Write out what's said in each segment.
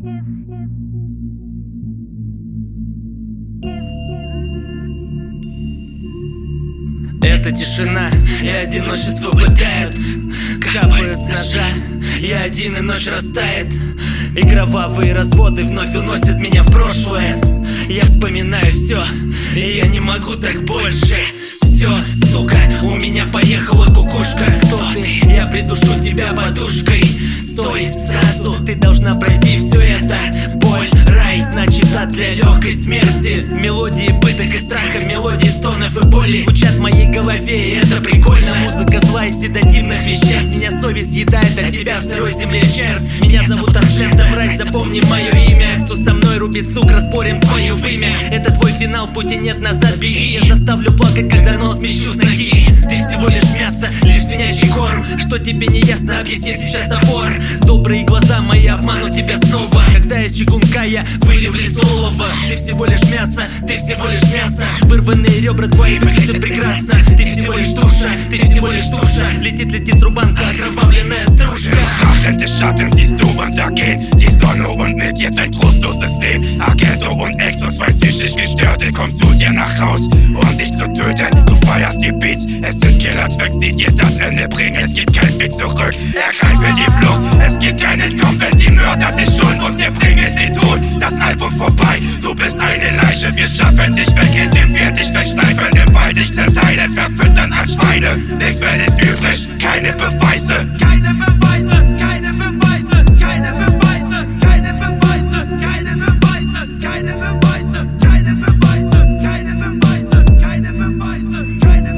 Это тишина и одиночество пытают, капает с ножа, я один и ночь растает. И кровавые разводы вновь уносят меня в прошлое. Я вспоминаю все, и я не могу так больше. Все, сука, у меня поехала кукушка. Кто ты? Я придушу тебя подушкой. Стой сразу, ты должна пройти все это. Боль, рай, значит ад для легкой смерти. Мелодии пыток и страха, мелодии стонов и боли звучат в моей голове, и это прикольно. Музыка зла и седативных веществ. Меня совесть съедает, а тебя в сырой земле червь. Меня зовут Арджента, мразь, запомни мое имя. Кто со мной рубит сук, распорим твое вымя. Это твой финал, пути нет, назад беги. Я заставлю плакать, когда нос смещу с ноги. Ты всего лишь мясо, лишь свинячий корм. Что тебе не ясно, объяснит сейчас топор. Добрые глаза мои обманут тебя снова. Когда из чугунка я вылью в лицо олово. Ты всего лишь мясо, ты всего лишь мясо. Вырванные ребра твои выглядят прекрасно. Ты всего лишь туша, ты всего лишь туша. Lетит с рубанка окровавленная стружка. Betrachtet die Schatten, siehst du untergehen. Die Sonne und mit ihr dein trostloses Leben. Argento und Exos, weil psychisch Gestörte kommen zu dir nach Haus, um dich zu töten. Du feierst die Beats, es sind Killer-Tracks, die dir das Ende bringen. Es gibt keinen Weg zurück, ergreife die Flucht. Es gibt kein Entkommen, wenn die Mörder dich schon und dir bringen den Tod. Das Album vorbei, du bist eine Leiche. Wir schaffen dich weg, indem wir dich wegschleifen. Im Wald dich zerteilen, verfüttern als Schweine. Nichts mehr ist übrig, keine Beweise. Keine Beweise, keine Beweise, keine Beweise, keine Beweise, keine Beweise, keine Beweise, keine Beweise, keine Beweise, keine Beweise, keine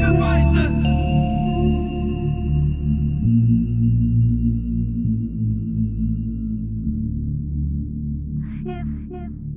Beweise.